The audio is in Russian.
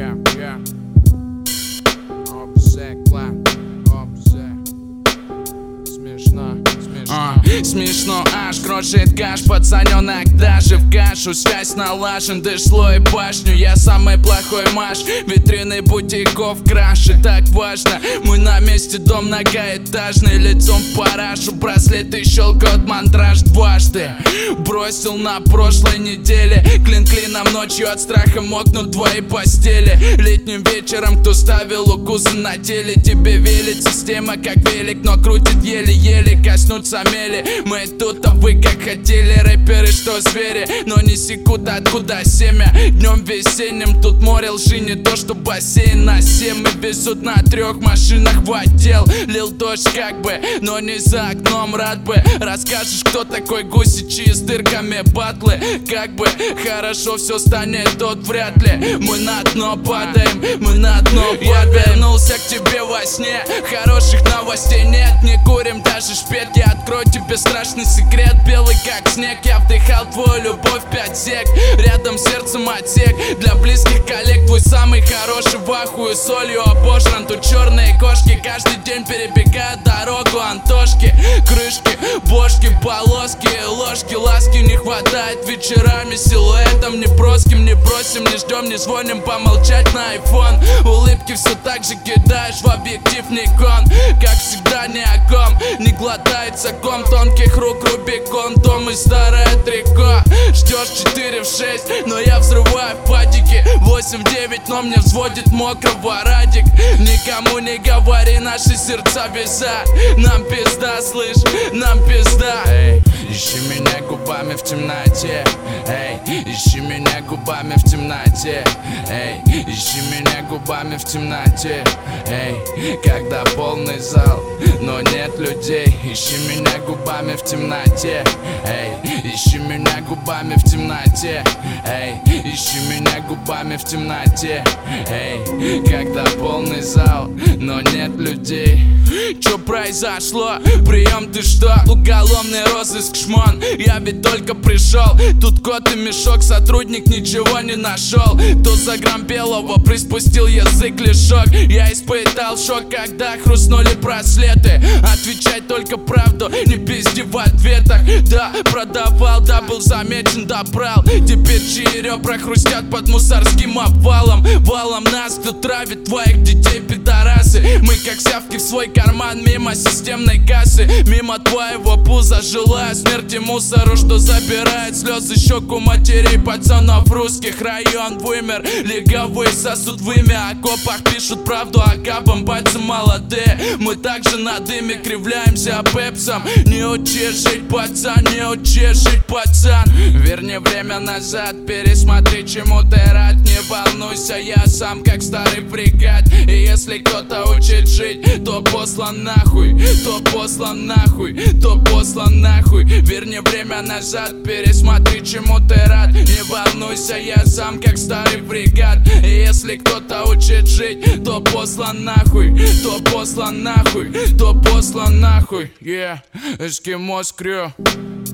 Смешно аж крошит каш, пацаненок даже в кашу. Связь налажен, дошло и башню. Я самый плохой маш, витрины бутиков краши. Так важно, мы на месте, дом многоэтажный. Лицом в парашу, браслеты щелкают, мандраж дважды. Бросил на прошлой неделе, клин клином ночью от страха мокнут твои постели. Летним вечером кто ставил укусы на теле, тебе велит система как велик, но крутит еле-еле. Коснуться мели, мы тут, а вы как хотели. Рэперы, что звери, но не секут откуда семя. Днем весенним тут море лжи, не то что бассейн на 7. Мы везут на 3 машинах в отдел. Лил дождь как бы, но не за окном, рад бы. Расскажешь, кто такой Гусичи с дырками батлы. Как бы хорошо все станет, тот вряд ли. Мы на дно падаем, мы на дно падаем. Я вернулся к тебе во сне, хороших новостей нет. Не курим даже шпет, я открою тебе страшный секрет. Белый как снег, я вдыхал твою любовь 5 сек. Рядом сердцем отсек, для близких коллег твой самый хороший. В ахуе солью обожран, тут черные кошки. Каждый день перебегают дорогу Антошки. Крышки, бошки, полоски, ложки. Ласки не хватает вечерами, силуэтом неброским. Не бросим, не ждем, не звоним, помолчать на айфон. Улыбки все так же кидаешь в объектив Никон. Как всегда ни о ком, не глотается ком тонких рук Рубикон. Дом и старое трико. Ждешь 4 в 6, но я взрываю в падике. 8 в 9, но мне взводит мокрого радик. Никому не говори, наши сердца вязать. Нам пизда, слышь, нам пизда. Эй, ищи меня губами в темноте. Эй, ищи меня губами в темноте. Эй, ищи меня губами в темноте. Эй, когда полный зал, но нет людей. Ищи меня губами в темноте. Эй, ищи меня губами в темноте. Эй, ищи меня губами в темноте. Эй, когда полный зал, но нет людей. Чё произошло? Прием ты что? Уголовный розыск шмон. Я ведь только пришел. Тут кот и мешок, сотрудник ничего не нашел. То за грамм белого приспустил язык лишок. Я испытал шок, когда хрустнули браслеты. Отвечать только правду, не пизди в ответах. Да, продавал, да, был замечен, да, брал. Теперь чьи ребра хрустят под мусорским обвалом. Валом нас, кто травит твоих детей, пидорасы. Мы как сявки в свой карман, мимо системной кассы. Мимо твоего пуза, желая смерти мусору, что забирает слезы щеку матерей пацанов русских. Район вымер, лиговые сосуд в имя. О копах пишут правду, а капам пальцы молодые. Мы также на дыме кривляемся пепсом. Не учи жить, пацан, не учи жить, пацан. Верни время назад, пересмотри, чему ты рад. Не волнуйся, я сам как старый фрегат. И если кто-то учит жить, то послан нахуй, то послан нахуй, то послан нахуй. Верни время назад, пересмотри, чему ты рад. Не волнуйся, я сам как старый фрегат. И если кто-то учит жить, то послан нахуй, то послан нахуй, то послан нахуй. Yeah, Eskimos Crew.